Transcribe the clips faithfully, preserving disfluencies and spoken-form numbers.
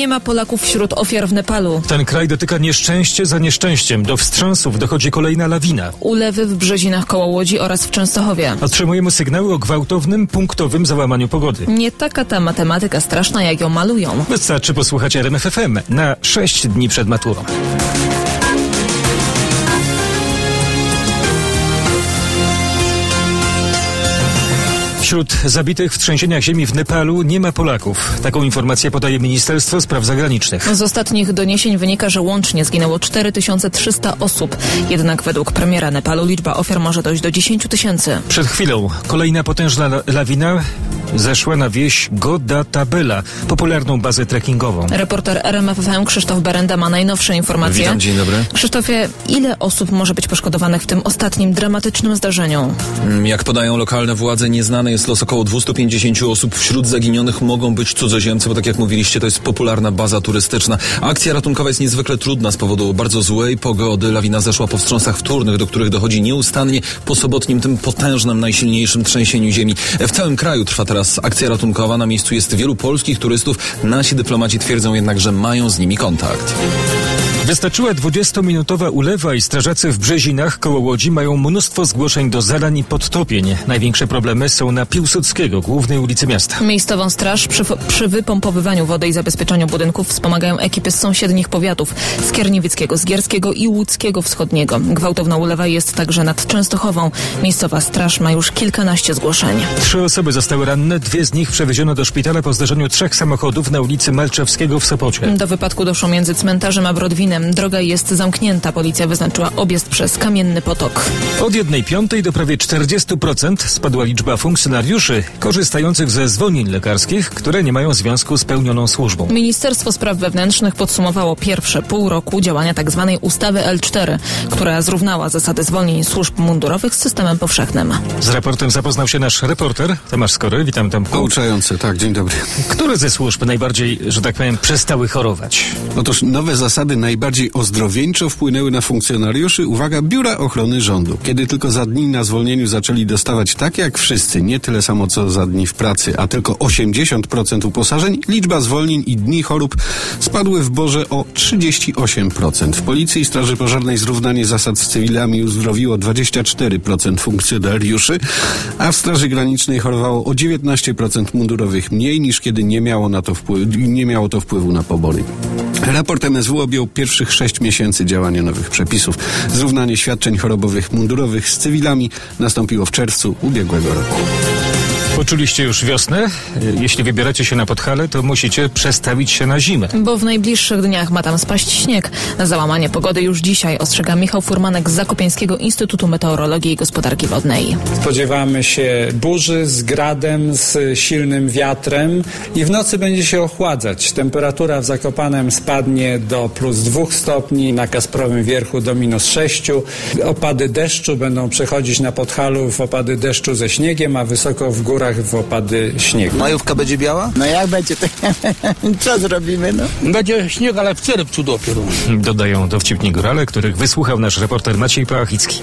Nie ma Polaków wśród ofiar w Nepalu. Ten kraj dotyka nieszczęście za nieszczęściem. Do wstrząsów dochodzi kolejna lawina. Ulewy w Brzezinach koło Łodzi oraz w Częstochowie. Otrzymujemy sygnały o gwałtownym, punktowym załamaniu pogody. Nie taka ta matematyka straszna, jak ją malują. Wystarczy posłuchać R M F F M na sześć dni przed maturą. Wśród zabitych w trzęsieniach ziemi w Nepalu nie ma Polaków. Taką informację podaje Ministerstwo Spraw Zagranicznych. Z ostatnich doniesień wynika, że łącznie zginęło cztery tysiące trzysta osób. Jednak według premiera Nepalu liczba ofiar może dojść do dziesięć tysięcy. Przed chwilą kolejna potężna la- lawina zeszła na wieś Godatabela, popularną bazę trekkingową. Reporter R M F F M Krzysztof Berenda ma najnowsze informacje. Witam, dzień dobry. Krzysztofie, ile osób może być poszkodowanych w tym ostatnim dramatycznym zdarzeniu? Jak podają lokalne władze, nieznany jest los około dwieście pięćdziesiąt osób. Wśród zaginionych mogą być cudzoziemcy, bo tak jak mówiliście, to jest popularna baza turystyczna. Akcja ratunkowa jest niezwykle trudna z powodu bardzo złej pogody. Lawina zeszła po wstrząsach wtórnych, do których dochodzi nieustannie po sobotnim, tym potężnym, najsilniejszym trzęsieniu ziemi. W całym kraju trwa teraz akcja ratunkowa. Na miejscu jest wielu polskich turystów. Nasi dyplomaci twierdzą jednak, że mają z nimi kontakt. Wystarczyła dwudziestominutowa ulewa i strażacy w Brzezinach koło Łodzi mają mnóstwo zgłoszeń do zalań i podtopień. Największe problemy są na Piłsudskiego, głównej ulicy miasta. Miejscową straż przy, przy wypompowywaniu wody i zabezpieczaniu budynków wspomagają ekipy z sąsiednich powiatów: Skierniewieckiego, Zgierskiego i Łódzkiego Wschodniego. Gwałtowna ulewa jest także nad Częstochową. Miejscowa straż ma już kilkanaście zgłoszeń. Trzy osoby zostały ranne, dwie z nich przewieziono do szpitala po zdarzeniu trzech samochodów na ulicy Malczewskiego w Sopocie. Do wypadku doszło między cmentarzem a Brodwinem. Droga jest zamknięta. Policja wyznaczyła objazd przez Kamienny Potok. Od jednej piątej do prawie czterdzieści procent spadła liczba funkcjonariuszy korzystających ze zwolnień lekarskich, które nie mają związku z pełnioną służbą. Ministerstwo Spraw Wewnętrznych podsumowało pierwsze pół roku działania tzw. ustawy L cztery, która zrównała zasady zwolnień służb mundurowych z systemem powszechnym. Z raportem zapoznał się nasz reporter Tomasz Skory. Witam, Tomku. Pouczający, tak, dzień dobry. Które ze służb najbardziej, że tak powiem, przestały chorować? Otóż nowe zasady najbardziej ozdrowieńczo wpłynęły na funkcjonariuszy, uwaga, Biura Ochrony Rządu. Kiedy tylko za dni na zwolnieniu zaczęli dostawać tak jak wszyscy, nie tyle samo co za dni w pracy, a tylko osiemdziesiąt procent uposażeń, liczba zwolnień i dni chorób spadły w Borze o trzydzieści osiem procent. W Policji i Straży Pożarnej zrównanie zasad z cywilami uzdrowiło dwadzieścia cztery procent funkcjonariuszy, a w Straży Granicznej chorowało o dziewiętnaście procent mundurowych mniej niż kiedy nie miało, na to wpływu, nie miało to wpływu na pobory. Raport M S W objął pierwszych sześć miesięcy działania nowych przepisów. Zrównanie świadczeń chorobowych mundurowych z cywilami nastąpiło w czerwcu ubiegłego roku. Poczuliście już wiosnę? Jeśli wybieracie się na Podhale, to musicie przestawić się na zimę. Bo w najbliższych dniach ma tam spaść śnieg. Na załamanie pogody już dzisiaj ostrzega Michał Furmanek z Zakopiańskiego Instytutu Meteorologii i Gospodarki Wodnej. Spodziewamy się burzy z gradem, z silnym wiatrem i w nocy będzie się ochładzać. Temperatura w Zakopanem spadnie do plus dwóch stopni, na Kasprowym Wierchu do minus sześciu. Opady deszczu będą przechodzić na Podhalu w opady deszczu ze śniegiem, a wysoko w górach w opady śniegu. Majówka będzie biała? No jak będzie, to co zrobimy, no? Będzie śnieg, ale w czerwcu dopiero. Dodają dowcipni górale, których wysłuchał nasz reporter Maciej Pałachicki.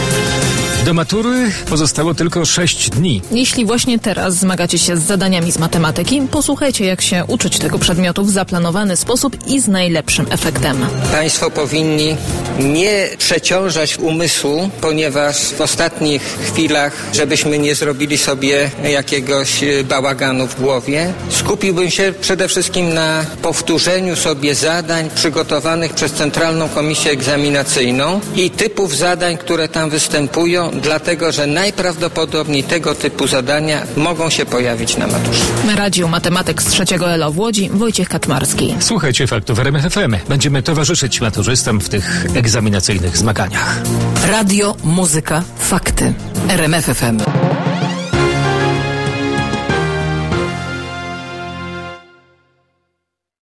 Do matury pozostało tylko sześć dni. Jeśli właśnie teraz zmagacie się z zadaniami z matematyki, posłuchajcie, jak się uczyć tego przedmiotu w zaplanowany sposób i z najlepszym efektem. Państwo powinni nie przeciążać umysłu, ponieważ w ostatnich chwilach, żebyśmy nie zrobili sobie jakiegoś bałaganu w głowie, skupiłbym się przede wszystkim na powtórzeniu sobie zadań przygotowanych przez Centralną Komisję Egzaminacyjną i typów zadań, które tam występują, dlatego że najprawdopodobniej tego typu zadania mogą się pojawić na maturze. Radził matematyk z trzeciego L O w Łodzi Wojciech Kaczmarski. Słuchajcie faktów R M F M. Będziemy towarzyszyć maturzystom w tych egzaminacyjnych zmaganiach. Radio, muzyka, fakty. R M F F M.